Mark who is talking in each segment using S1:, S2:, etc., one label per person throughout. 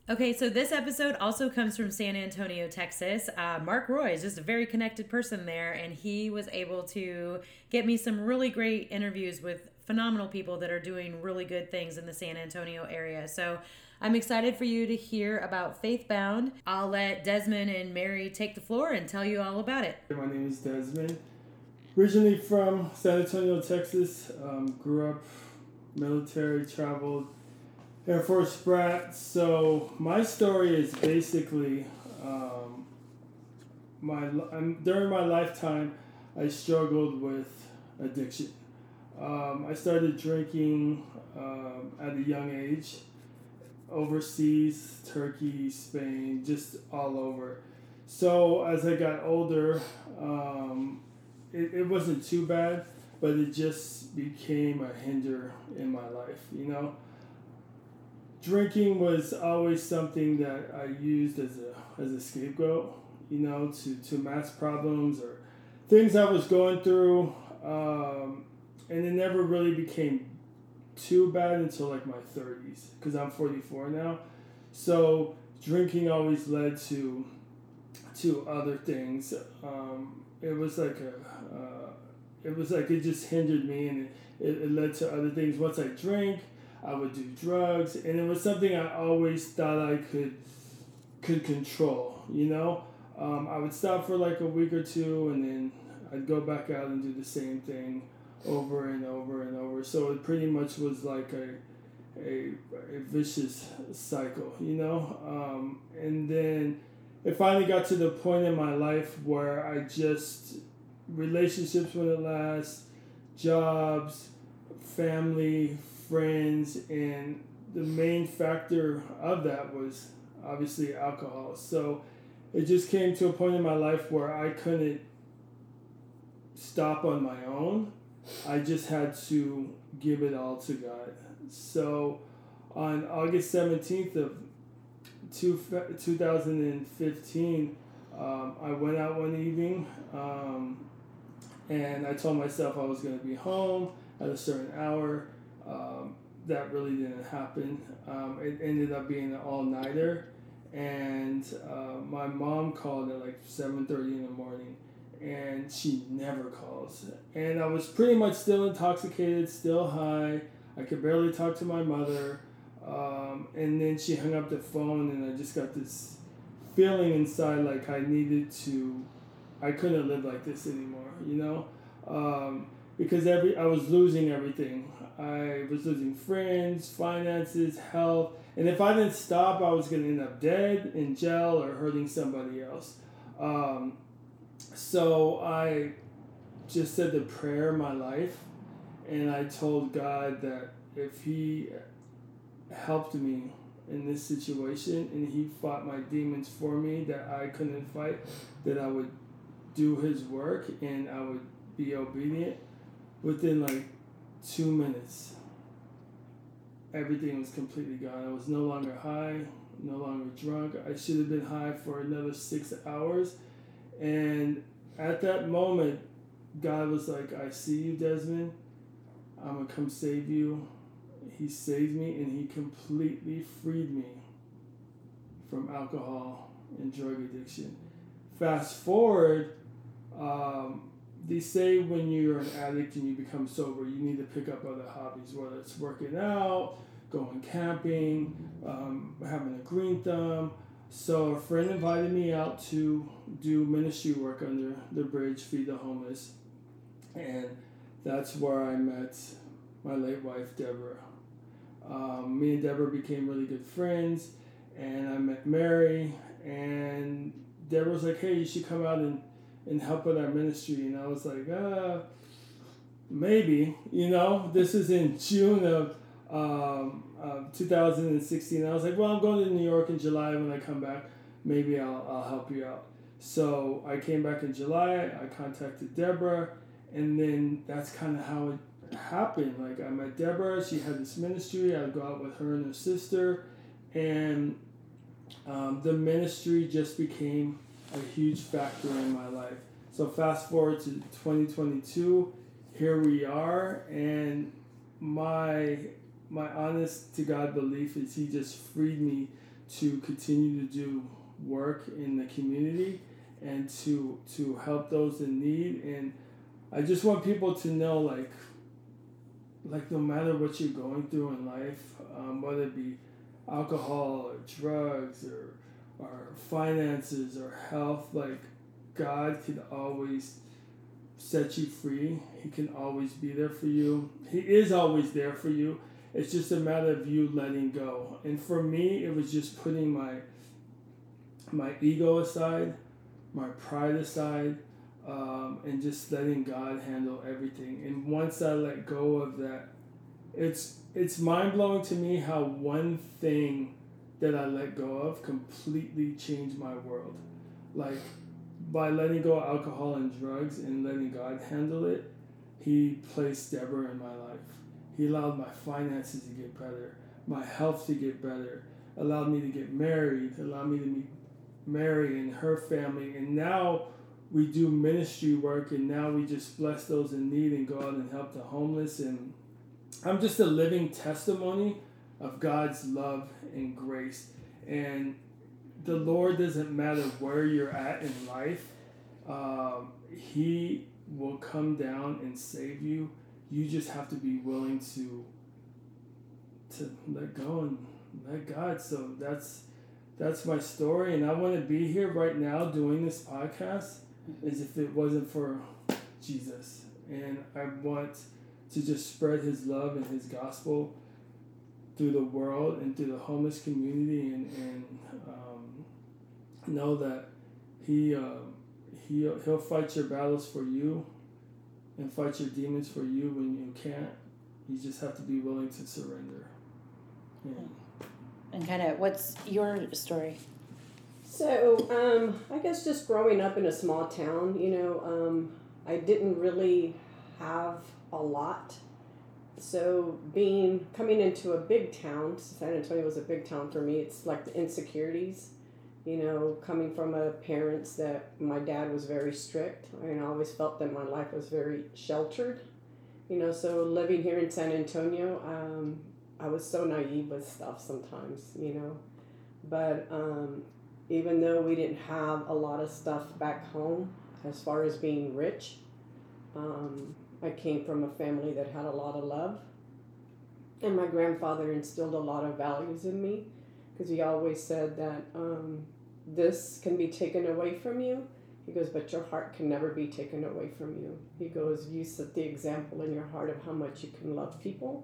S1: Okay, so this episode also comes from San Antonio, Texas. Mark Roy is just a very connected person there, and he was able to get me some really great interviews with phenomenal people that are doing really good things in the San Antonio area. So I'm excited for you to hear about Faithbound. I'll let Desmond and Mary take the floor and tell you all about it.
S2: My name is Desmond. Originally from San Antonio, Texas. Grew up military, traveled Air Force brat. So my story is basically during my lifetime, I struggled with addiction. I started drinking at a young age, overseas, Turkey, Spain, just all over. So as I got older, it wasn't too bad, but it just became a hinder in my life, you know. Drinking was always something that I used as a scapegoat, you know, to mask problems or things I was going through, and it never really became too bad until like my 30s, because I'm 44 now. So drinking always led to other things. It was like it just hindered me, and it led to other things. Once I drank, I would do drugs, and it was something I always thought I could control. You know, I would stop for like a week or two, and then I'd go back out and do the same thing over and over and over. So it pretty much was like a vicious cycle, you know. And then it finally got to the point in my life where I just relationships wouldn't last, jobs, family, friends, and the main factor of that was obviously alcohol. So it just came to a point in my life where I couldn't stop on my own. I just had to give it all to God. So on August 17th of 2015, I went out one evening, and I told myself I was going to be home at a certain hour. That really didn't happen. It ended up being an all-nighter, and my mom called at like 7:30 in the morning, and she never calls. And I was pretty much still intoxicated, still high. I could barely talk to my mother. And then she hung up the phone, and I just got this feeling inside like I couldn't live like this anymore, you know? Because I was losing everything. I was losing friends, finances, health. And if I didn't stop, I was going to end up dead, in jail, or hurting somebody else. So I just said the prayer of my life, and I told God that if He helped me in this situation and He fought my demons for me that I couldn't fight, that I would do His work and I would be obedient. Within like 2 minutes, everything was completely gone. I was no longer high, no longer drunk. I should have been high for another 6 hours. And at that moment, God was like, I see you, Desmond. I'm going to come save you. He saved me, and He completely freed me from alcohol and drug addiction. Fast forward, they say when you're an addict and you become sober, you need to pick up other hobbies, whether it's working out, going camping, having a green thumb. So a friend invited me out to do ministry work under the bridge, feed the homeless. And that's where I met my late wife, Deborah. Me and Deborah became really good friends, and I met Mary, and Deborah was like, hey, you should come out and help with our ministry. And I was like, maybe, you know. This is in June of 2016. I was like, well, I'm going to New York in July. When I come back, maybe I'll help you out. So I came back in July. I contacted Deborah, and then that's kind of how it happened. Like, I met Deborah. She had this ministry. I'd go out with her and her sister, and the ministry just became a huge factor in my life. So fast forward to 2022, here we are, and my honest to God belief is He just freed me to continue to do work in the community and to help those in need. And I just want people to know, like no matter what you're going through in life, whether it be alcohol or drugs or finances or health, like God can always set you free. He can always be there for you. He is always there for you. It's just a matter of you letting go. And for me, it was just putting my ego aside, my pride aside, and just letting God handle everything. And once I let go of that, it's mind-blowing to me how one thing that I let go of completely changed my world. Like, by letting go of alcohol and drugs and letting God handle it, He placed Deborah in my life. He allowed my finances to get better, my health to get better, allowed me to get married, allowed me to meet Mary and her family. And now we do ministry work, and now we just bless those in need and go out and help the homeless. And I'm just a living testimony of God's love and grace. And the Lord doesn't matter where you're at in life. He will come down and save you. You just have to be willing to let go and let God. So that's my story. And I want to be here right now doing this podcast as if it wasn't for Jesus. And I want to just spread His love and His gospel through the world and through the homeless community, and know that he'll fight your battles for you and fight your demons for you when you can't. You just have to be willing to surrender. Yeah.
S3: And kind of, what's your story?
S4: So, I guess just growing up in a small town, I didn't really have a lot. So coming into a big town, San Antonio was a big town for me. It's like the insecurities, coming from parents that my dad was very strict. I always felt that my life was very sheltered, so living here in San Antonio, I was so naive with stuff sometimes, but even though we didn't have a lot of stuff back home as far as being rich, I came from a family that had a lot of love, and my grandfather instilled a lot of values in me, because he always said that this can be taken away from you. He goes, but your heart can never be taken away from you. He goes, you set the example in your heart of how much you can love people.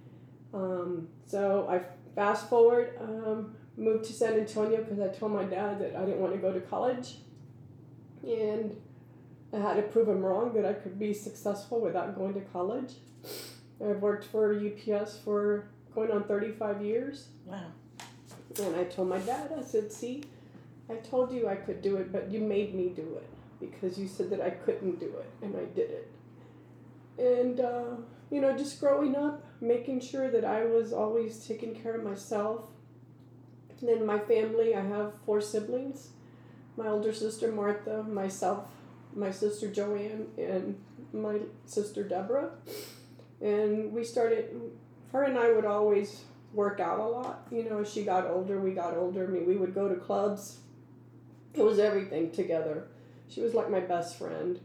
S4: So I fast forward, moved to San Antonio because I told my dad that I didn't want to go to college, and I had to prove him wrong that I could be successful without going to college. I've worked for UPS for going on 35 years.
S3: Wow.
S4: And I told my dad, I said, see, I told you I could do it, but you made me do it because you said that I couldn't do it, and I did it. And, just growing up, making sure that I was always taking care of myself. And then my family, I have 4 siblings. My older sister, Martha, myself, my sister, Joanne, and my sister, Deborah. And her and I would always work out a lot. As she got older, we got older. We would go to clubs. It was everything together. She was like my best friend.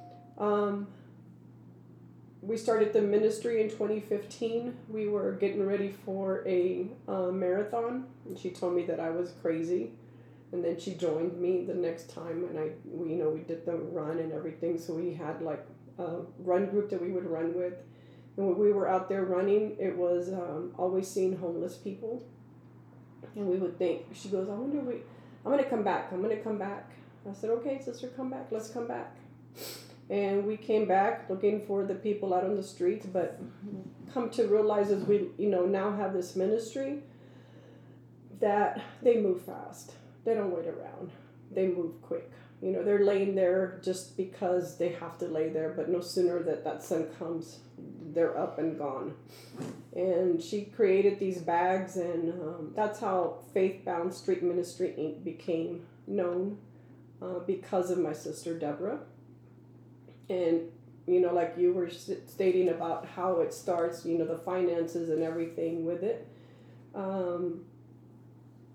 S4: We started the ministry in 2015. We were getting ready for a marathon, and she told me that I was crazy. And then she joined me the next time, and we did the run and everything. So we had like a run group that we would run with. And when we were out there running, it was always seeing homeless people. And we would think, she goes, I'm going to come back. I said, okay, sister, come back. Let's come back. And we came back looking for the people out on the streets, but come to realize as we, now have this ministry that they move fast. They don't wait around. They move quick. They're laying there just because they have to lay there, but no sooner that sun comes, they're up and gone. And she created these bags, and that's how Faith Bound Street Ministry Inc. became known, because of my sister Deborah. And, like you were stating about how it starts, the finances and everything with it.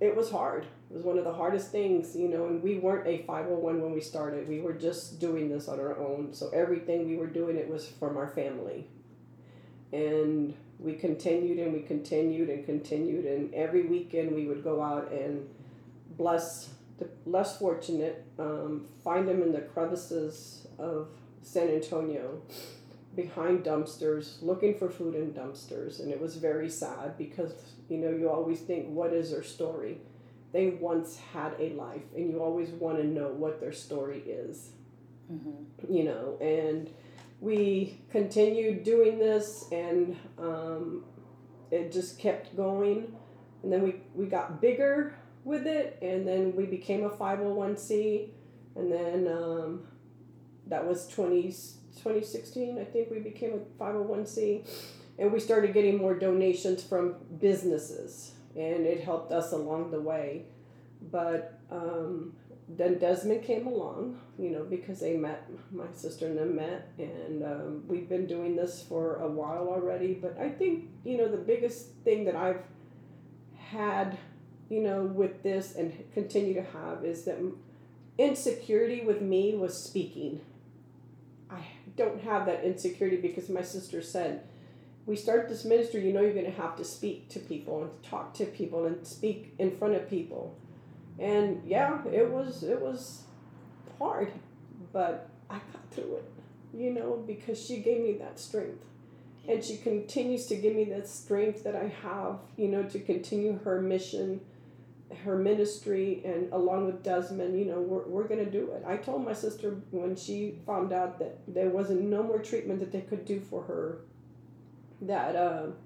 S4: it was hard. It was one of the hardest things, you know, and we weren't a 501 when we started. We were just doing this on our own. So everything we were doing, it was from our family. And we continued and we continued and continued. And every weekend we would go out and bless the less fortunate, find them in the crevices of San Antonio, behind dumpsters, looking for food in dumpsters. And it was very sad because, you know, you always think, what is their story? They once had a life, and you always want to know what their story is. Mm-hmm. You know, and we continued doing this, and it just kept going. And then we got bigger with it, and then we became a 501c, and then that was 2016, I think we became a 501c, and we started getting more donations from businesses, and it helped us along the way. But then Desmond came along, you know, because they met, my sister and them met, and we've been doing this for a while already. But I think, you know, the biggest thing that I've had, you know, with this and continue to have is that insecurity with me was speaking. I don't have that insecurity because my sister said, we start this ministry, you know, you're going to have to speak to people and talk to people and speak in front of people. And yeah, it was hard, but I got through it, you know, because she gave me that strength. And she continues to give me that strength that I have, you know, to continue her mission, her ministry, and along with Desmond, you know, we're going to do it. I told my sister when she found out that there wasn't no more treatment that they could do for her, that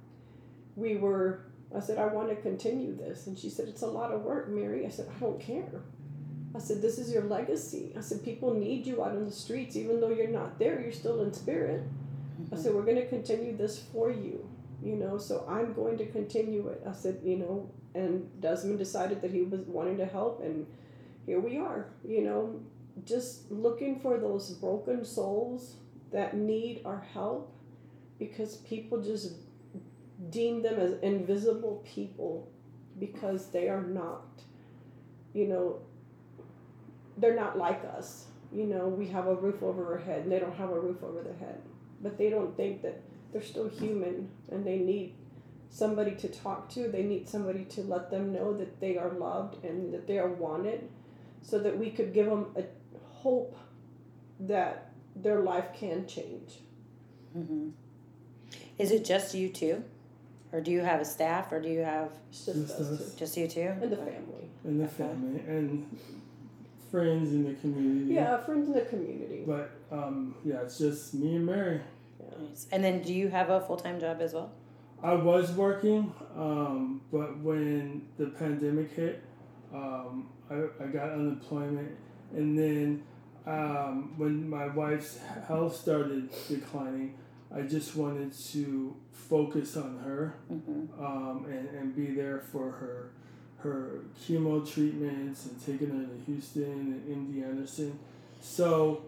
S4: I said, I want to continue this. And she said, it's a lot of work, Mary. I said, I don't care. I said, this is your legacy. I said, people need you out on the streets. Even though you're not there, you're still in spirit. Mm-hmm. I said, we're going to continue this for you, you know, so I'm going to continue it. I said, you know, and Desmond decided that he was wanting to help, and here we are, you know, just looking for those broken souls that need our help, because people just deem them as invisible people because they are not, you know, they're not like us. You know, we have a roof over our head and they don't have a roof over their head, but they don't think that they're still human and they need somebody to talk to. They need somebody to let them know that they are loved and that they are wanted, so that we could give them a hope that their life can change.
S3: Mm-hmm. Is it just you two? Or do you have a staff, or do you have...
S4: Just us.
S3: Just you two?
S4: And the family.
S2: And the family. And friends in the community.
S4: Yeah, friends in the community.
S2: But, yeah, it's just me and Mary.
S3: Yeah. Nice. And then do you have a full-time job as well?
S2: I was working, but when the pandemic hit, I got unemployment. And then when my wife's health started declining, I just wanted to focus on her, mm-hmm. And be there for her chemo treatments and taking her to Houston and MD Anderson. So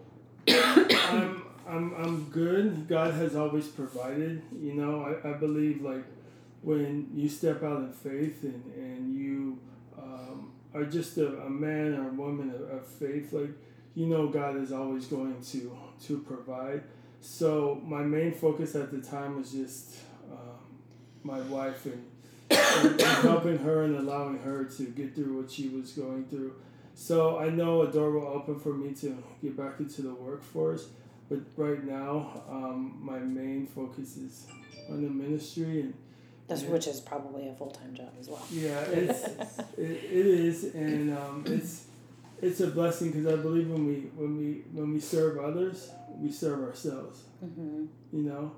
S2: I'm good. God has always provided. You know, I believe, like, when you step out in faith and you are just a man or a woman of faith, like, you know, God is always going to provide. So my main focus at the time was just my wife and helping her and allowing her to get through what she was going through. So I know a door will open for me to get back into the workforce, but right now my main focus is on the ministry, and
S3: which is probably a full-time job as well.
S2: Yeah, it is, and it's a blessing, because I believe when we serve others, we serve ourselves. Mm-hmm. You know,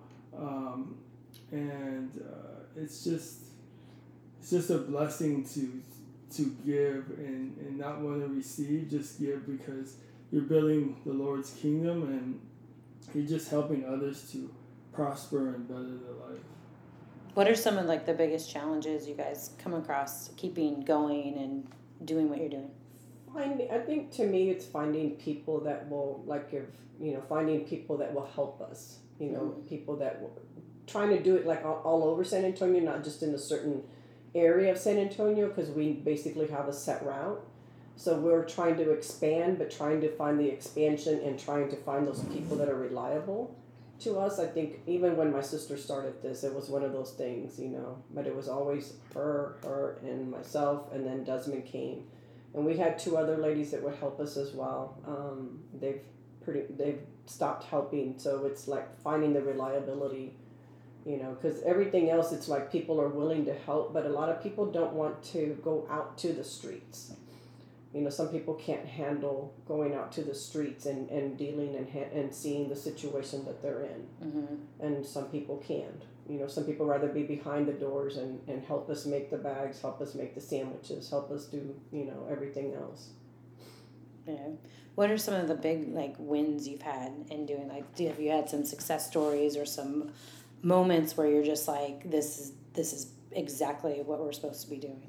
S2: and it's just a blessing to give and not want to receive, just give, because you're building the Lord's kingdom and you're just helping others to prosper and better their life.
S3: What are some of, like, the biggest challenges you guys come across keeping going and doing what you're doing?
S4: I think, to me, it's finding people that will, finding people that will help us, you know, mm-hmm. people that will, trying to do it, like, all over San Antonio, not just in a certain
S5: area of San Antonio because we basically have a set route. So we're trying to expand, but trying to find the expansion and trying to find those people that are reliable to us. I think even when my sister started this, it was one of those things, you know, but it was always her and myself, and then Desmond came. And we had 2 other ladies that would help us as well. They've stopped helping, so it's like finding the reliability, you know, because everything else, it's like people are willing to help, but a lot of people don't want to go out to the streets. You know, some people can't handle going out to the streets and dealing and seeing the situation that they're in.
S3: Mm-hmm.
S5: And some people can't. You know, some people rather be behind the doors and help us make the bags, help us make the sandwiches, help us do, you know, everything else.
S3: Yeah. What are some of the big like wins you've had in doing, like, have you had some success stories or some moments where you're just like, this is exactly what we're supposed to be doing?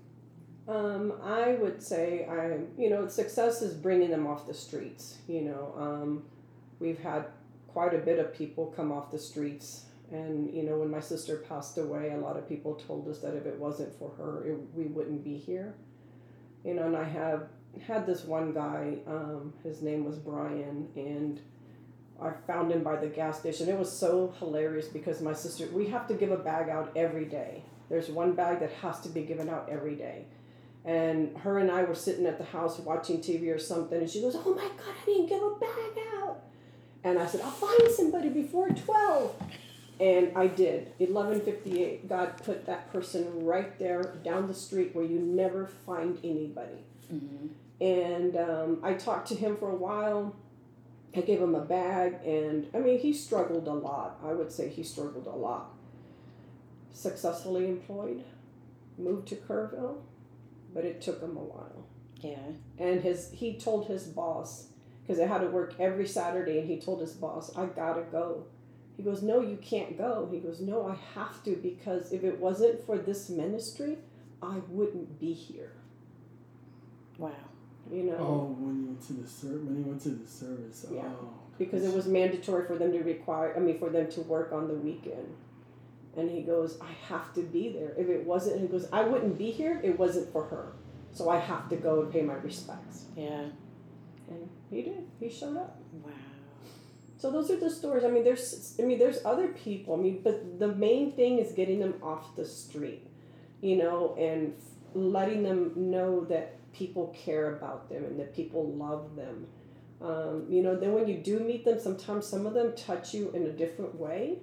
S5: I would say you know, success is bringing them off the streets. You know, we've had quite a bit of people come off the streets, and you know, when my sister passed away, a lot of people told us that if it wasn't for her, we wouldn't be here. You know, and I have had this one guy, his name was Brian, and I found him by the gas station. It was so hilarious because my sister, we have to give a bag out every day. There's one bag that has to be given out every day. And her and I were sitting at the house watching TV or something, and she goes, "Oh my God, I didn't give a bag out." And I said, "I'll find somebody before 12. And I did. 11:58. God put that person right there down the street where you never find anybody.
S3: Mm-hmm.
S5: And I talked to him for a while. I gave him a bag, and I mean, he struggled a lot. I would say he struggled a lot. Successfully employed, moved to Kerrville, but it took him a while.
S3: Yeah.
S5: And he told his boss, because I had to work every Saturday, and he told his boss, "I gotta go." He goes, "No, you can't go." He goes, "No, I have to, because if it wasn't for this ministry, I wouldn't be here."
S3: Wow.
S5: You know?
S2: Oh, when he went to the service.
S5: Yeah.
S2: Oh.
S5: Because it was mandatory for them for them to work on the weekend. And he goes, "I have to be there. If it wasn't," he goes, "I wouldn't be here. It wasn't for her. So I have to go and pay my respects."
S3: Yeah.
S5: And he did. He showed up.
S3: Wow.
S5: So those are the stories. I mean, there's other people. I mean, but the main thing is getting them off the street, you know, and letting them know that people care about them and that people love them. You know, then when you do meet them, sometimes some of them touch you in a different way.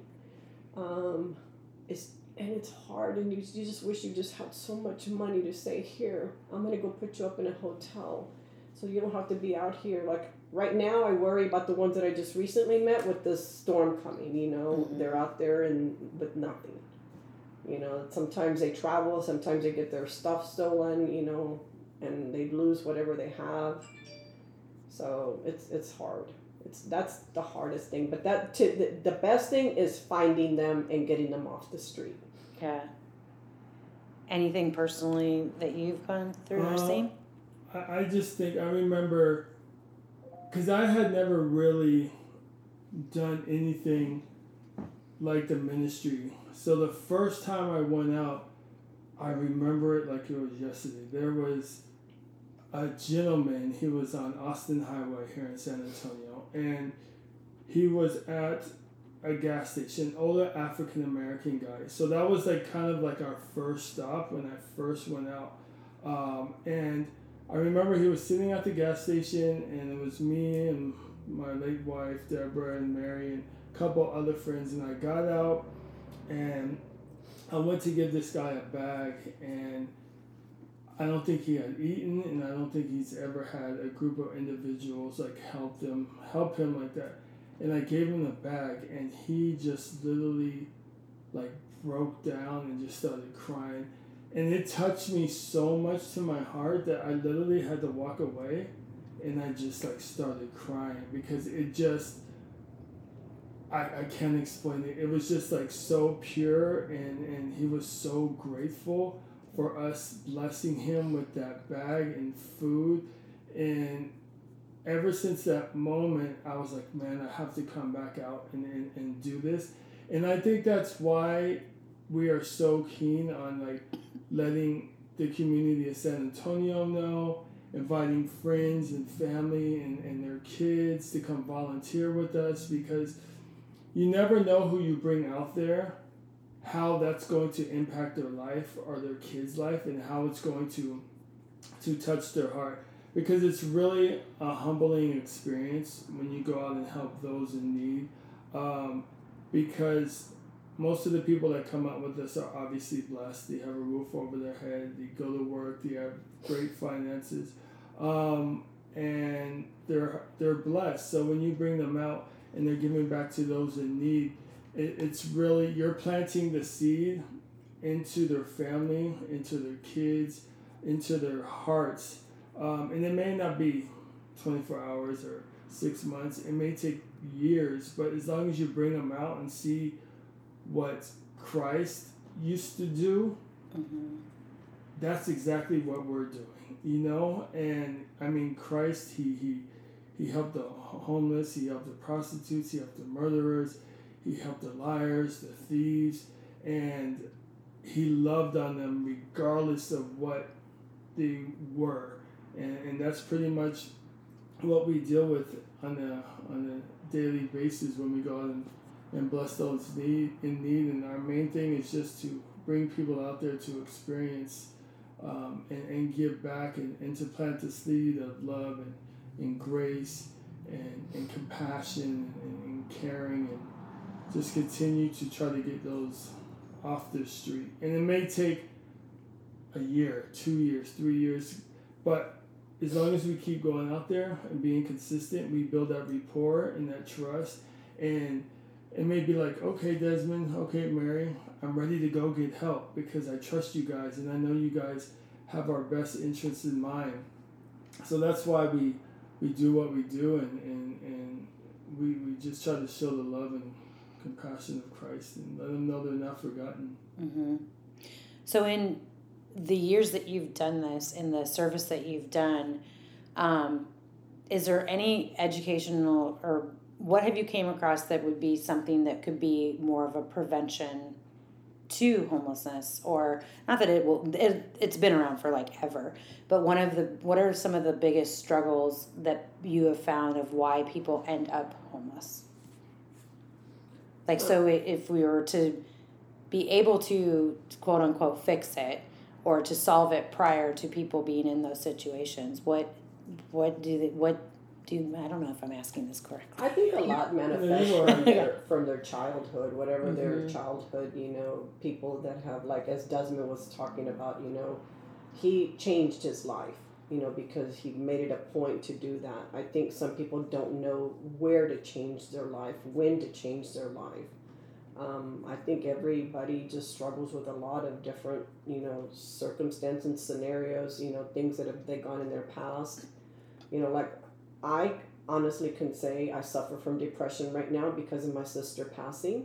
S5: It's hard, and you just wish you just had so much money to say, "Here, I'm going to go put you up in a hotel so you don't have to be out here." Like right now, I worry about the ones that I just recently met with this storm coming, you know.
S3: Mm-hmm.
S5: They're out there and with nothing. You know, sometimes they travel, sometimes they get their stuff stolen, you know, and they lose whatever they have. So it's hard. That's the hardest thing. But the best thing is finding them and getting them off the street.
S3: Yeah. Anything personally that you've gone through or seen?
S2: I just think I remember, because I had never really done anything like the ministry. So the first time I went out, I remember it like it was yesterday. There was a gentleman, he was on Austin Highway here in San Antonio, and he was at a gas station, older African American guy. So that was like kind of like our first stop when I first went out. And I remember he was sitting at the gas station, and it was me and my late wife, Deborah, and Mary, and a couple other friends, and I got out, and I went to give this guy a bag, and I don't think he had eaten, and I don't think he's ever had a group of individuals like help him like that. And I gave him the bag, and he just literally like broke down and just started crying. And it touched me so much to my heart that I literally had to walk away, and I just like started crying because it just, I can't explain it. It was just like so pure, and he was so grateful for us blessing him with that bag and food. And ever since that moment, I was like, man, I have to come back out and do this. And I think that's why we are so keen on like letting the community of San Antonio know, inviting friends and family and their kids to come volunteer with us, because you never know who you bring out there, how that's going to impact their life or their kids' life, and how it's going to touch their heart. Because it's really a humbling experience when you go out and help those in need. Because most of the people that come out with us are obviously blessed. They have a roof over their head. They go to work. They have great finances, and they're blessed. So when you bring them out and they're giving back to those in need, it's really, you're planting the seed into their family, into their kids, into their hearts. And it may not be 24 hours or 6 months. It may take years, but as long as you bring them out and see what Christ used to do, that's exactly what we're doing, you know? And I mean, Christ, he helped the homeless, he helped the prostitutes, he helped the murderers, he helped the liars, the thieves, and he loved on them regardless of what they were. And that's pretty much what we deal with on a daily basis when we go out and bless those in need. And our main thing is just to bring people out there to experience and give back and to plant the seed of love and grace and compassion and caring, and just continue to try to get those off the street. And it may take a year, 2 years, 3 years, but as long as we keep going out there and being consistent, we build that rapport and that trust. And it may be like, okay, Desmond, okay, Mary, I'm ready to go get help because I trust you guys and I know you guys have our best interests in mind. So that's why we do what we do, and we just try to show the love and compassion of Christ and let them know they're not forgotten.
S3: Mm-hmm. So in the years that you've done this, in the service that you've done, is there any educational, or what have you came across that would be something that could be more of a prevention to homelessness? Or not that it's been around for like ever, but what are some of the biggest struggles that you have found of why people end up homeless? Like, so if we were to be able to quote unquote fix it, or to solve it prior to people being in those situations, what do I don't know if I'm asking this correctly.
S5: I think a lot manifests from their childhood, whatever their childhood, people that have, like, as Desmond was talking about, he changed his life, because he made it a point to do that. I think some people don't know where to change their life, when to change their life. I think everybody just struggles with a lot of different, circumstances and scenarios, things that have they gone in their past. Like, I honestly can say I suffer from depression right now because of my sister passing.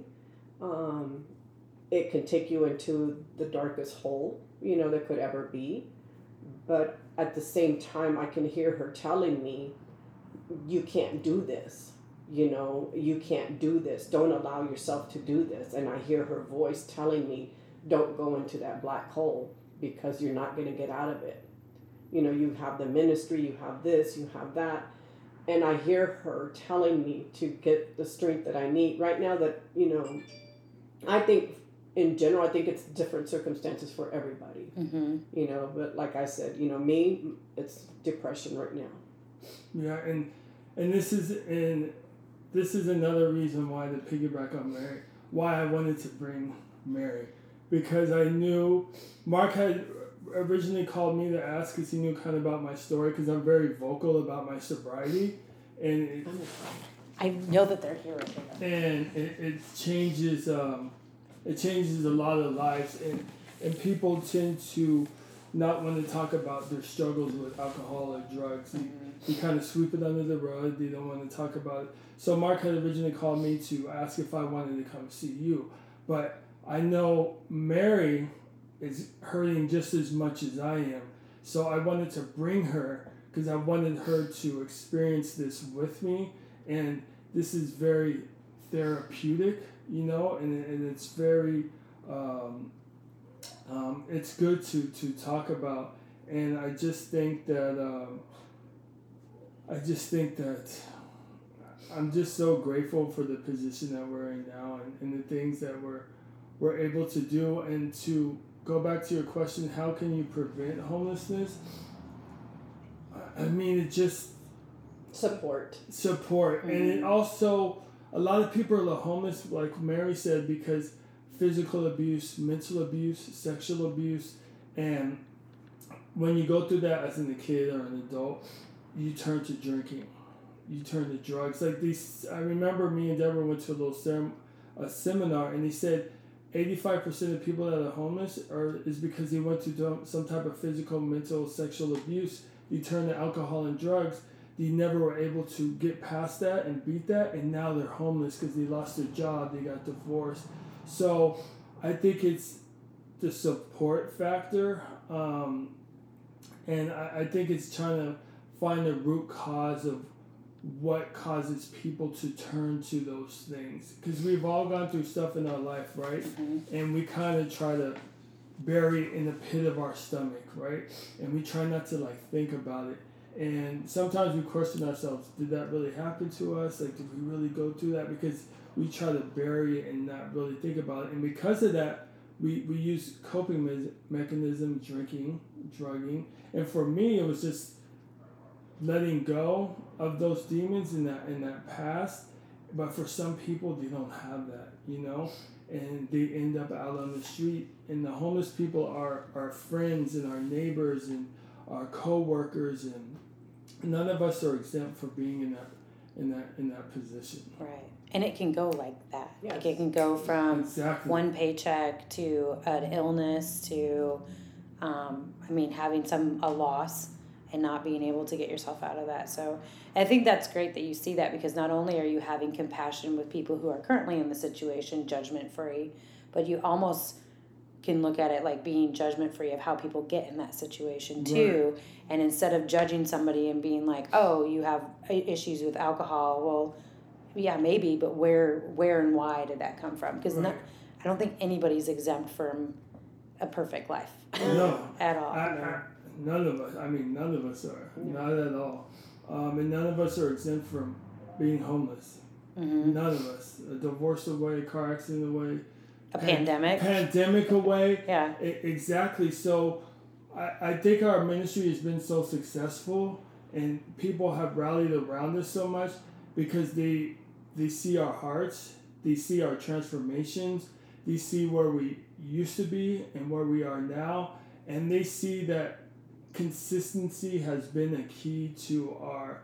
S5: It can take you into the darkest hole, that could ever be. But at the same time, I can hear her telling me, you can't do this. You can't do this. Don't allow yourself to do this. And I hear her voice telling me, don't go into that black hole because you're not going to get out of it. You have the ministry, you have this, you have that. And I hear her telling me to get the strength that I need right now that, I think in general, I think it's different circumstances for everybody, but like I said, me, it's depression right now.
S2: Yeah. And this is another reason why, to piggyback on Mary, why I wanted to bring Mary, because I knew Mark had originally called me to ask because he knew kind of about my story, because I'm very vocal about my sobriety, and
S3: I know that they're here right now.
S2: And it changes a lot of lives, and people tend to not want to talk about their struggles with alcohol or drugs. They kind of sweep it under the rug. They don't want to talk about it. So Mark had originally called me to ask if I wanted to come see you. But I know Mary is hurting just as much as I am. So I wanted to bring her because I wanted her to experience this with me. And this is very therapeutic, and it's very, it's good to talk about, and I just think that I'm just so grateful for the position that we're in now, and the things that we're able to do. And to go back to your question, how can you prevent homelessness? I mean, it just
S4: Support.
S2: And it also, a lot of people are homeless, like Mary said, because physical abuse, mental abuse, sexual abuse, and when you go through that as a kid or an adult, you turn to drinking, you turn to drugs. Like these, I remember me and Deborah went to a little a seminar, and he said 85% of people that are homeless is because they went to some type of physical, mental, sexual abuse. You turn to alcohol and drugs. They never were able to get past that and beat that, and now they're homeless because they lost their job, they got divorced. So I think it's the support factor, and I think it's trying to find the root cause of what causes people to turn to those things. Because we've all gone through stuff in our life, right? Mm-hmm. And we kind of try to bury it in the pit of our stomach, right? And we try not to think about it. And sometimes we question ourselves, did that really happen to us? Did we really go through that? Because we try to bury it and not really think about it. And because of that, we use coping mechanism, drinking, drugging. And for me, it was just letting go of those demons in that past. But for some people, they don't have that, and they end up out on the street. And the homeless people are our friends and our neighbors and our co-workers, and none of us are exempt for being in that position.
S3: Right. And it can go like that.
S4: Yes.
S3: It can go from
S2: exactly.
S3: one paycheck to an illness to, having a loss and not being able to get yourself out of that. So I think that's great that you see that, because not only are you having compassion with people who are currently in the situation, judgment-free, but you almost can look at it like being judgment-free of how people get in that situation too. Right. And instead of judging somebody and being like, oh, you have issues with alcohol, well, yeah, maybe, but where and why did that come from? Because I don't think anybody's exempt from a perfect life.
S2: No.
S3: At all.
S2: None of us. None of us are. Yeah. Not at all. And none of us are exempt from being homeless. Mm-hmm. None of us. A divorce away, a car accident away.
S3: A pandemic.
S2: Pandemic away.
S3: Yeah.
S2: Exactly. So I think our ministry has been so successful, and people have rallied around us so much because they see our hearts, they see our transformations, they see where we used to be and where we are now, and they see that consistency has been a key to our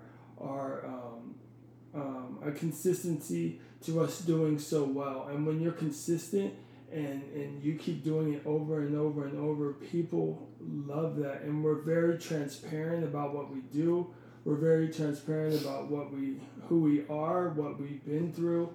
S2: consistency to us doing so well. And when you're consistent and you keep doing it over and over and over, people love that. And we're very transparent about what we do. We're very transparent about who we are, what we've been through,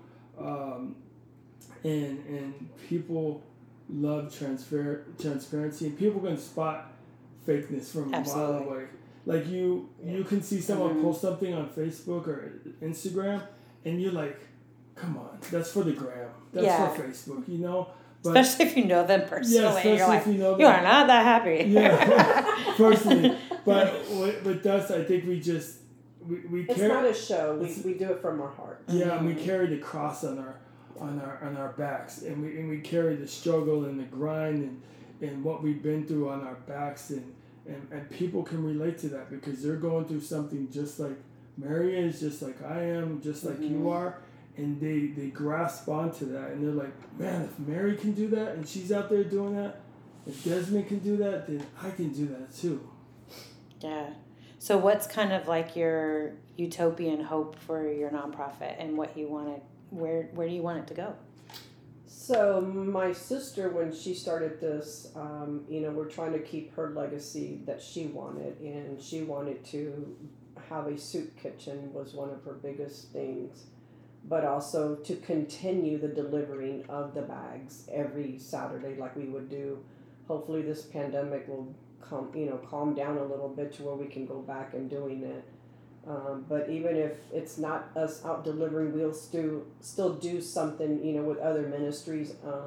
S2: and people love transparency. And people can spot fakeness from a mile away. Like you can see someone post something on Facebook or Instagram, and you're like, "Come on, that's for the gram. That's for Facebook," But,
S3: especially if you know them personally.
S2: Yeah, especially
S3: you're like,
S2: if you know them.
S3: You are not that happy.
S2: Yeah, personally. But with us, I think we just we
S4: it's
S2: carry.
S4: Not a show. We do it from our heart.
S2: Yeah, and we carry the cross on our backs, and we carry the struggle and the grind and what we've been through on our backs, and people can relate to that because they're going through something just like Mary is, just like I am, just like you are. And they grasp onto that, and they're like, man, if Mary can do that, and she's out there doing that, if Desmond can do that, then I can do that too.
S3: Yeah. So what's kind of like your utopian hope for your nonprofit, and what you want to, where do you want it to go?
S4: So my sister, when she started this, we're trying to keep her legacy that she wanted, and she wanted to have a soup kitchen was one of her biggest things. But also to continue the delivering of the bags every Saturday like we would do. Hopefully this pandemic will calm down a little bit to where we can go back and doing it. But even if it's not us out delivering, we'll still do something, with other ministries,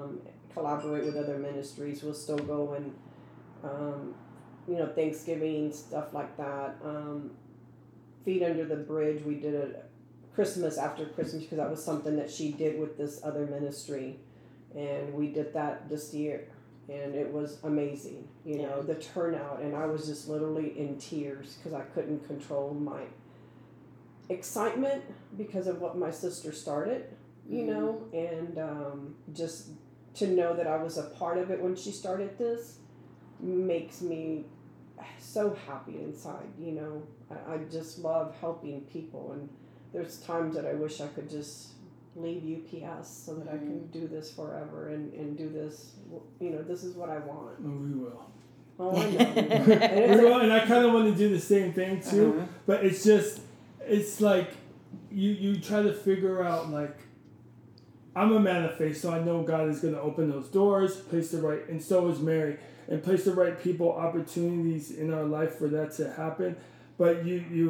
S5: collaborate with other ministries. We'll still go and, Thanksgiving, stuff like that. Feet Under the Bridge, we did a Christmas after Christmas because that was something that she did with this other ministry. And we did that this year. And it was amazing, the turnout. And I was just literally in tears because I couldn't control my excitement because of what my sister started, and just to know that I was a part of it when she started this makes me so happy inside, I just love helping people, and there's times that I wish I could just leave UPS so that I can do this forever and do this, this is what I want.
S2: And we will.
S5: Oh, I know.
S2: We will, and I kind of want to do the same thing too, but it's like you try to figure out, like, I'm a man of faith, so I know God is going to open those doors, place the right, and so is Mary, and place the right people, opportunities in our life for that to happen. But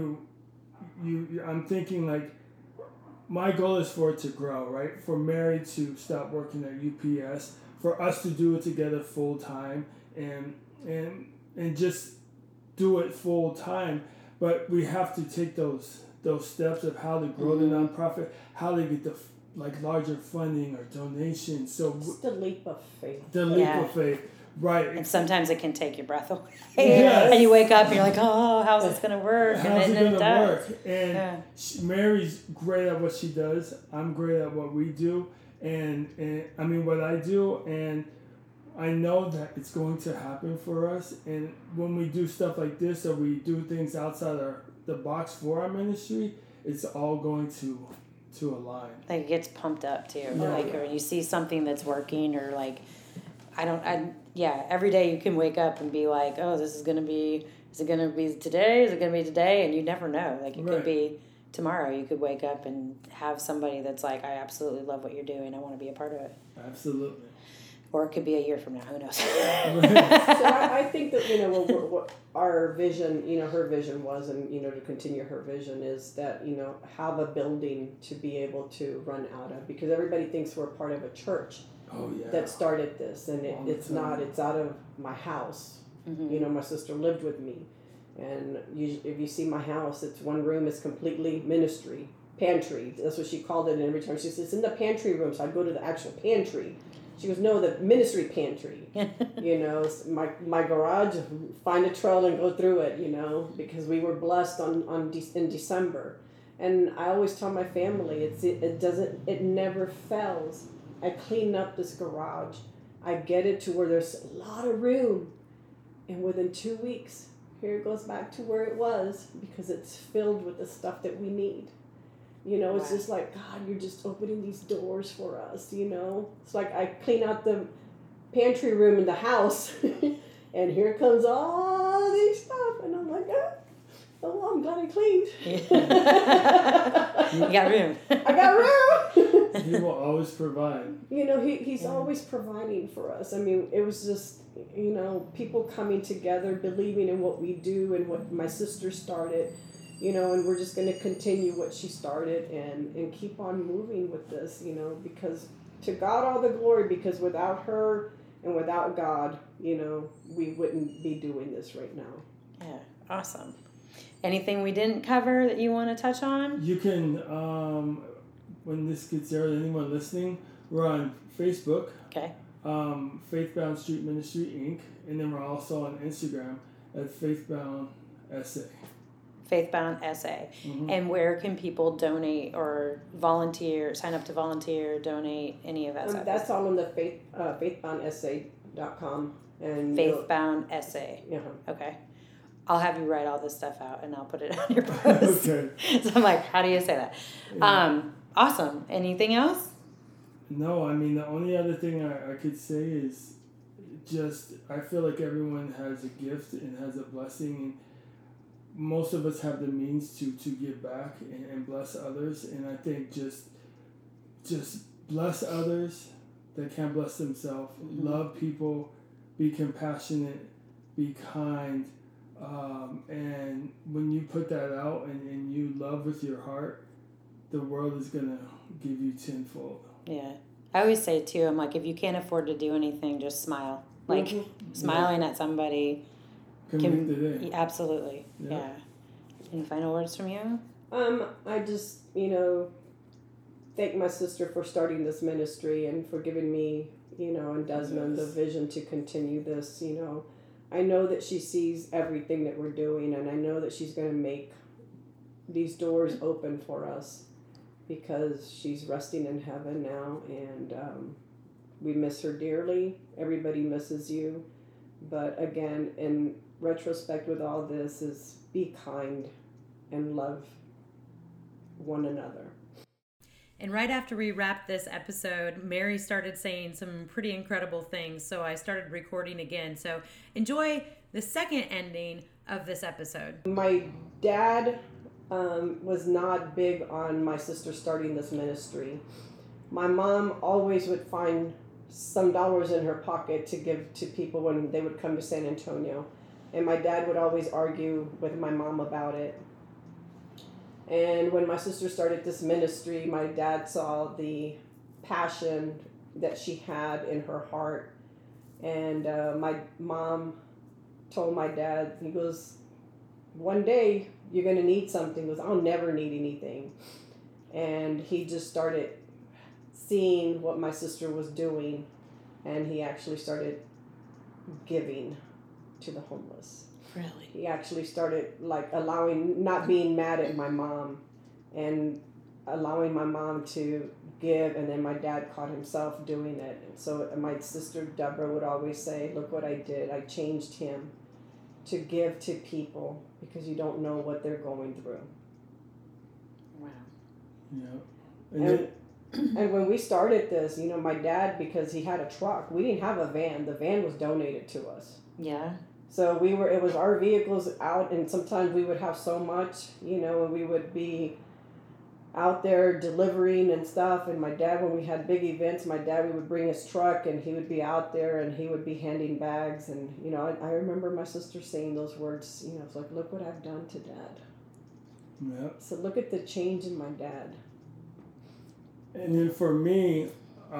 S2: I'm thinking, like, my goal is for it to grow, right? For Mary to stop working at UPS, for us to do it together full time, and just do it full time. But we have to take those steps of how to grow the nonprofit, how to get the larger funding or donations. So
S5: it's the leap of faith.
S2: The leap of faith, right?
S3: And sometimes it can take your breath away.
S2: Yes.
S3: And you wake up and you're like, oh, how's this going to work?
S2: How's it going to work? And
S3: yeah.
S2: Mary's great at what she does. I'm great at what we do, and I mean what I do, and I know that it's going to happen for us. And when we do stuff like this, or we do things outside the box for our ministry, it's all going to align.
S3: Like, it gets pumped up too. Or when you see something that's working, or like, every day you can wake up and be like, oh, is it going to be today? Is it going to be today? And you never know. Like, it could be tomorrow. You could wake up and have somebody that's like, I absolutely love what you're doing. I want to be a part of it.
S2: Absolutely.
S3: Or it could be a year from now. Who knows?
S5: So I think that, what our vision, her vision was, and, to continue her vision is that, have a building to be able to run out of, because everybody thinks we're part of a church that started this, and it's not. It's out of my house.
S3: Mm-hmm.
S5: My sister lived with me, and if you see my house, it's one room is completely ministry, pantry. That's what she called it, and every time she says, it's in the pantry room, so I'd go to the actual pantry. She goes, no, the ministry pantry, my garage, find a trail and go through it, because we were blessed in December. And I always tell my family, it never fails. I clean up this garage. I get it to where there's a lot of room. And within 2 weeks, here it goes back to where it was, because it's filled with the stuff that we need. It's just like, God, you're just opening these doors for us, It's like I clean out the pantry room in the house, and here comes all these stuff, and I'm like, oh, I'm glad I cleaned.
S3: You got room.
S5: I got room.
S2: He will always provide.
S5: He's always providing for us. I mean, it was just, people coming together, believing in what we do and what my sister started. And we're just going to continue what she started and keep on moving with this, because to God all the glory, because without her and without God, we wouldn't be doing this right now.
S3: Yeah, awesome. Anything we didn't cover that you want to touch on?
S2: You can, when this gets aired, anyone listening, we're on Facebook.
S3: Okay.
S2: Faithbound Street Ministry, Inc. And then we're also on Instagram at Faithbound SA.
S3: Faithbound SA.
S2: Mm-hmm.
S3: And where can people donate or volunteer, sign up to volunteer, donate, any of that stuff?
S5: That's all on the faithboundsa.com. And
S3: Faithbound SA.
S5: Yeah.
S3: Okay. I'll have you write all this stuff out and I'll put it on your post.
S2: Okay.
S3: So I'm like, how do you say that?
S2: Yeah.
S3: Awesome. Anything else?
S2: No, I mean, the only other thing I could say is just, I feel like everyone has a gift and has a blessing, and most of us have the means to give back and bless others. And I think just bless others that can bless themselves. Mm-hmm. Love people, be compassionate, be kind. And when you put that out and you love with your heart, the world is going to give you tenfold.
S3: Yeah. I always say too, I'm like, if you can't afford to do anything, just smile. Like smiling at somebody
S2: can make the day.
S3: Absolutely. Yeah. Any final words from you?
S5: I just, thank my sister for starting this ministry and for giving me, and Desmond the vision to continue this. I know that she sees everything that we're doing, and I know that she's going to make these doors open for us because she's resting in heaven now, and we miss her dearly. Everybody misses you. But again, in retrospect with all this is be kind and love one another.
S1: And right after we wrapped this episode, Mary started saying some pretty incredible things, so I started recording again. So enjoy the second ending of this episode.
S5: My dad was not big on my sister starting this ministry. My mom always would find some dollars in her pocket to give to people when they would come to San Antonio. And my dad would always argue with my mom about it. And when my sister started this ministry, my dad saw the passion that she had in her heart. And my mom told my dad, he goes, one day you're going to need something. He goes, I'll never need anything. And he just started seeing what my sister was doing. And he actually started giving to the homeless.
S3: Really?
S5: He actually started not being mad at my mom and allowing my mom to give, and then my dad caught himself doing it. And so my sister Deborah would always say, look what I did. I changed him to give to people because you don't know what they're going through.
S3: Wow.
S2: Yeah.
S5: And when we started this, my dad, because he had a truck, we didn't have a van. The van was donated to us.
S3: Yeah.
S5: So it was our vehicles out, and sometimes we would have so much, and we would be out there delivering and stuff. And my dad, when we had big events, we would bring his truck and he would be out there and he would be handing bags. And, I remember my sister saying those words, it's like, look what I've done to Dad.
S2: Yep.
S5: So look at the change in my dad.
S2: And then for me,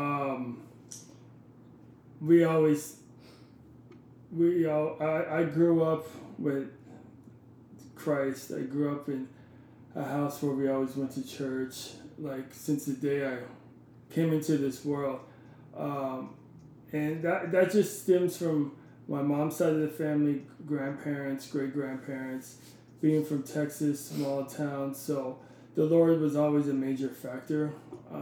S2: I grew up with Christ. I grew up in a house where we always went to church, since the day I came into this world. And that just stems from my mom's side of the family, grandparents, great-grandparents, being from Texas, small town. So the Lord was always a major factor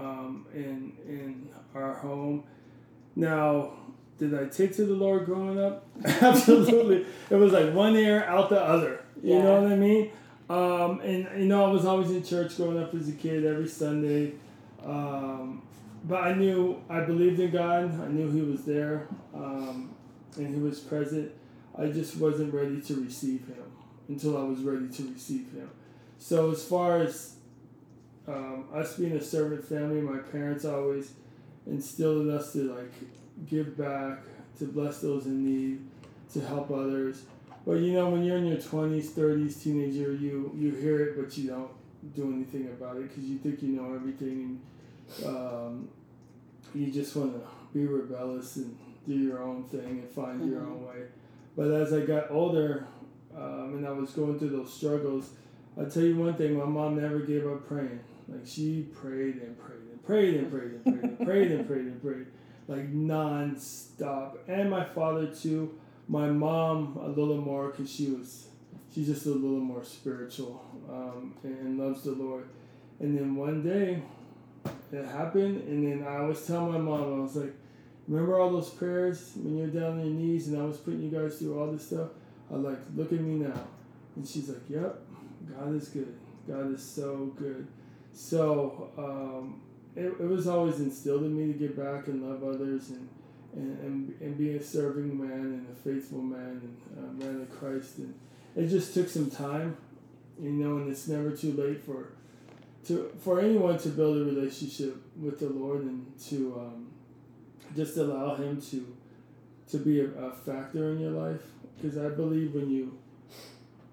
S2: in our home. Now, did I take to the Lord growing up? Absolutely. It was like one ear out the other. You know what I mean? And I was always in church growing up as a kid every Sunday. But I believed in God. I knew He was there, and He was present. I just wasn't ready to receive Him until I was ready to receive Him. So as far as us being a servant family, my parents always instilled in us to give back, to bless those in need, to help others. But when you're in your 20s, 30s, teenager, you hear it, but you don't do anything about it because you think you know everything, and you just want to be rebellious and do your own thing and find your own way. But as I got older, and I was going through those struggles, I'll tell you one thing, my mom never gave up praying. She prayed and prayed and prayed and prayed and prayed and prayed and prayed and prayed, non-stop. And my father too. My mom a little more because she's just a little more spiritual and loves the Lord. And then one day it happened, and then I always tell my mom, I was like, remember all those prayers when you're down on your knees and I was putting you guys through all this stuff? Look at me now. And she's like, yep, God is good. God is so good. So it was always instilled in me to give back and love others and be a serving man and a faithful man and a man of Christ. And it just took some time, and it's never too late for anyone to build a relationship with the Lord and to just allow Him to be a factor in your life. Because I believe when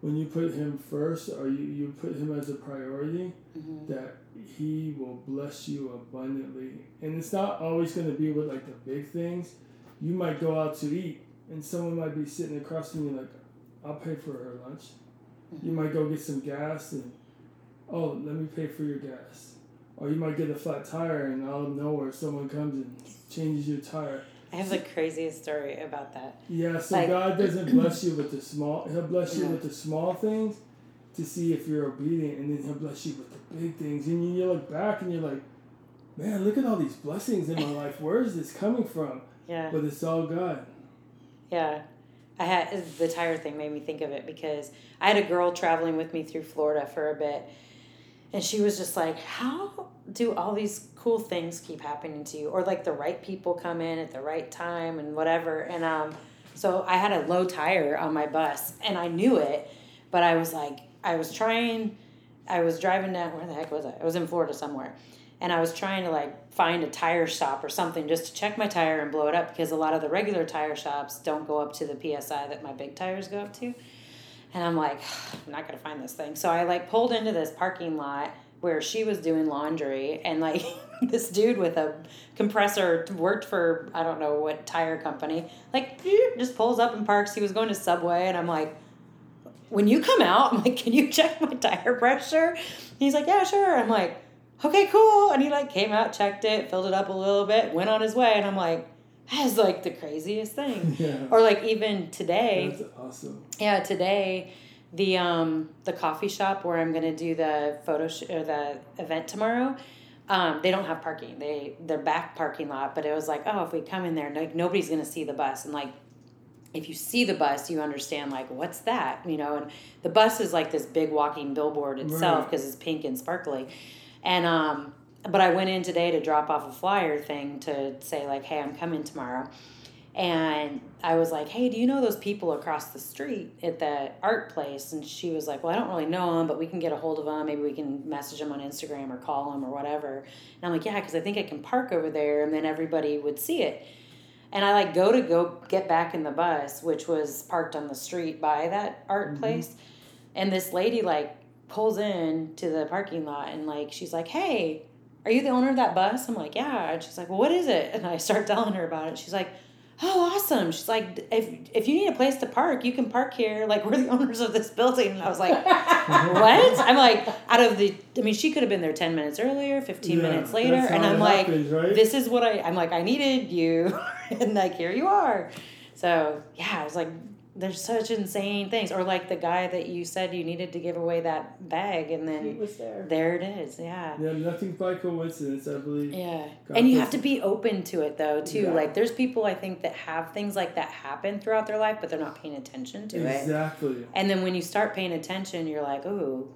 S2: when you put him first, or you put him as a priority,
S3: Mm-hmm.
S2: that he will bless you abundantly. And it's not always going to be with like the big things. You might go out to eat and someone might be sitting across from you like, I'll pay for her lunch.
S3: Mm-hmm.
S2: You might go get some gas and, oh, let me pay for your gas. Or you might get a flat tire and out of nowhere someone comes and changes your tire.
S3: I have the craziest story about that.
S2: Yeah, so
S3: Like-
S2: God doesn't bless you with the small, he'll bless you
S3: Yeah.
S2: with the small things to see if you're obedient, and then he'll bless you with the big things. And you look back and you're like, man, look at all these blessings in my life. Where is this coming from?
S3: Yeah.
S2: But it's all God.
S3: Yeah. I had the tire thing made me think of it because I had a girl traveling with me through Florida for a bit, and she was just like, how do all these cool things keep happening to you? Or like the right people come in at the right time and whatever. And so I had a low tire on my bus and I knew it, but I was like, I was driving down, where the heck was I? I was in Florida somewhere. And I was trying to like find a tire shop or something just to check my tire and blow it up because a lot of the regular tire shops don't go up to the PSI that my big tires go up to. And I'm like, I'm not going to find this thing. So I like pulled into this parking lot where she was doing laundry and like this dude with a compressor worked for, I don't know what tire company, like just pulls up and parks. He was going to Subway and I'm like, when you come out, I'm like, can you check my tire pressure? He's like, yeah, sure. I'm like, okay, cool. And he like came out, checked it, filled it up a little bit, went on his way. And I'm like, that is like the craziest thing.
S2: Yeah.
S3: Or like even today.
S2: That's awesome.
S3: Yeah, today, the coffee shop where I'm gonna do the or the event tomorrow, they don't have parking. They're back parking lot, but it was like, oh, if we come in there, nobody's gonna see the bus. And like, if you see the bus, you understand like, what's that? You know, and the bus is like this big walking billboard itself because it's pink and sparkly. And but I went in today to drop off a flyer thing to say like, hey, I'm coming tomorrow. And I was like, hey, do you know those people across the street at the art place? And she was like, well, I don't really know them, but we can get a hold of them. Maybe we can message them on Instagram or call them or whatever. And I'm like, yeah, because I think I can park over there and then everybody would see it. And I like go get back in the bus, which was parked on the street by that art place. And this lady like pulls in to the parking lot and like, she's like, hey, are you the owner of that bus? I'm like, yeah. And she's like, well, what is it? And I start telling her about it. She's like, oh, awesome. She's like, if you need a place to park, you can park here. Like, we're the owners of this building. And I was like, what? I'm like, she could have been there 10 minutes earlier, 15 minutes later. And I'm like,
S2: right?
S3: this is what I'm like, I needed you. And like, here you are. So, yeah, I was like, there's such insane things. Or like the guy that you said you needed to give away that bag. And then
S5: He was there.
S3: there it is. Yeah.
S2: Yeah, nothing by coincidence, I believe.
S3: Yeah.
S2: God
S3: And you
S2: bless
S3: have to be open to it, though, too.
S2: Yeah.
S3: Like, there's people, I think, that have things like that happen throughout their life, but they're not paying attention to it.
S2: Exactly.
S3: And then when you start paying attention, you're like, ooh,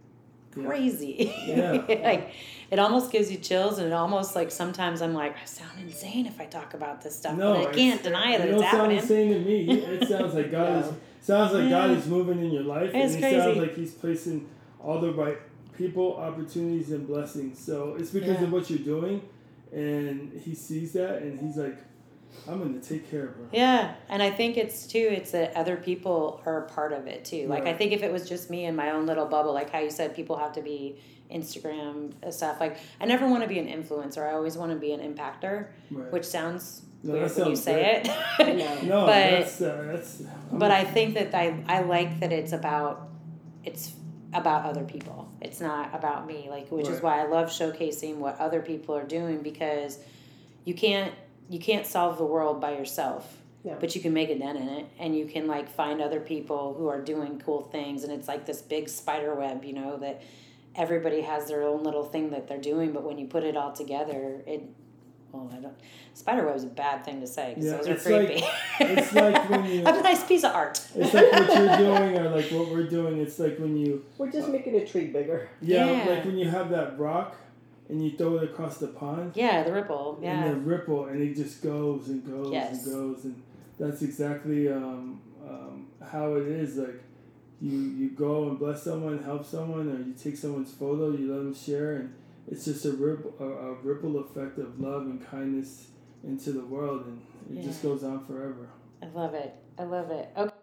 S3: crazy.
S2: Yeah.
S3: Like, it almost gives you chills, and it almost, like, sometimes I'm like, I sound insane if I talk about this stuff.
S2: No,
S3: but I can't deny it that
S2: it
S3: it's
S2: don't sound
S3: happening.
S2: insane to me. It sounds like God is God is moving in your life,
S3: It's
S2: and it
S3: crazy.
S2: sounds like He's placing all the right people, opportunities, and blessings. So it's because of what you're doing, and He sees that, and He's like, I'm going to take care of her.
S3: Yeah, and I think it's that other people are a part of it too. Like, I
S2: Right.
S3: think if it was just me in my own little bubble, like how you said, people have to be Instagram stuff. Like, I never want to be an influencer. I always want to be an impactor,
S2: Right.
S3: which sounds
S2: No,
S3: weird
S2: that
S3: when you
S2: sounds
S3: say
S2: great.
S3: it.
S2: No,
S3: But-
S2: that's.
S3: But I think that I like that it's about other people. It's not about me. Like, which is
S2: Right.
S3: why I love showcasing what other people are doing, because you can't solve the world by yourself.
S5: Yeah.
S3: But you can make a dent in it, and you can like find other people who are doing cool things, and it's like this big spider web, you know, that everybody has their own little thing that they're doing, but when you put it all together, spider web is a bad thing to say because
S2: Yeah,
S3: those are
S2: it's like-
S3: creepy.
S2: it's like when you-
S3: a nice piece of art.
S2: It's like what you're doing, or like what we're doing. It's like when you.
S5: We're just making a tree bigger.
S3: Yeah.
S2: Like when you have that rock, and you throw it across the pond.
S3: Yeah, the ripple. Yeah.
S2: And the ripple, and it just goes and goes
S3: Yes.
S2: and goes, and that's exactly how it is. Like you go and bless someone, help someone, or you take someone's photo, you let them share, and it's just a ripple effect of love and kindness into the world, and it just goes on forever.
S3: I love it. Okay.